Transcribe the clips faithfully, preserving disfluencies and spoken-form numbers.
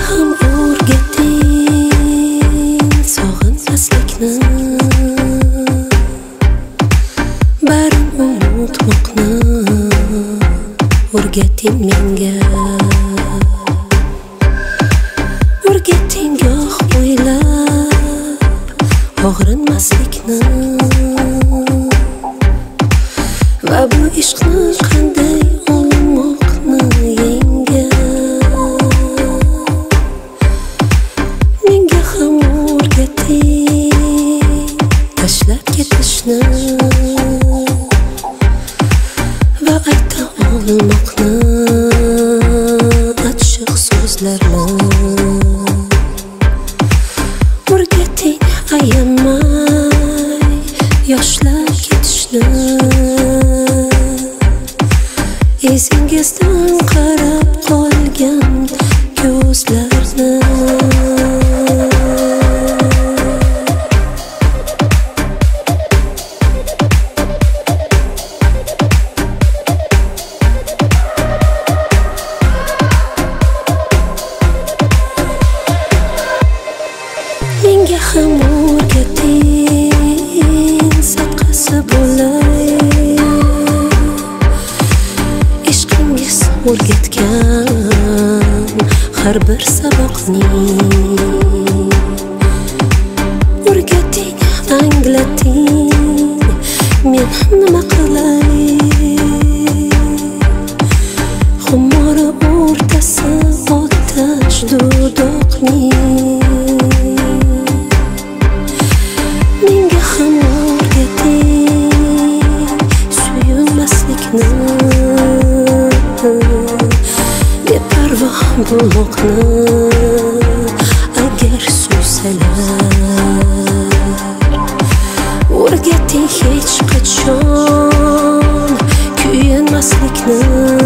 ham o'rgatding sog'inmaslikni, barin unutmoqni o'rgating menga. O'rgating goh o'ylab og'rinmaslikni va bu ishqni qanday olmoqni yengib. Menga ham o'rgating tashlab ketishni va ayta olmoqni achchiq so'zlarni. O'rgating ayamay yoshlab ketishni, esingizdan qarab qolgan ko'zlarni. Menga ham o'rgating sadqasi bo'lay, ishqingiz o'rgatgan har bir saboqning. O'rgating, anglating men nima qilay, xumori o'rtasi otash dudoqning. Menga ham o'rgating suyunmaslikni, beparvo bo'lmoqni agar suysalar. O'rgating hech qachon kuyinmaslikni,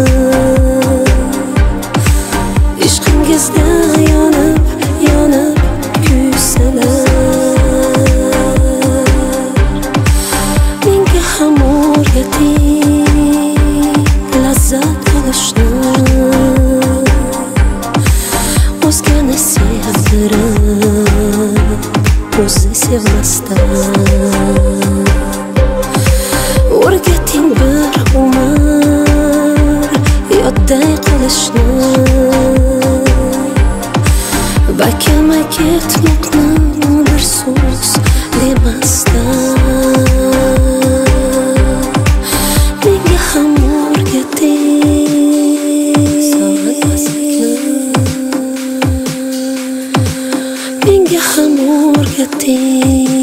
ishqingizda yonib yonib kuysalar. Menga ham o'rgating lazzat olishni, o'zgani sevdirib o'zi sevmasdan. O'rgating bir umr yodday qolishni va kamay ketmoqni bir so'z demasdan. Menga ham o'rgating sog'inmaslikni, menga ham o'rgating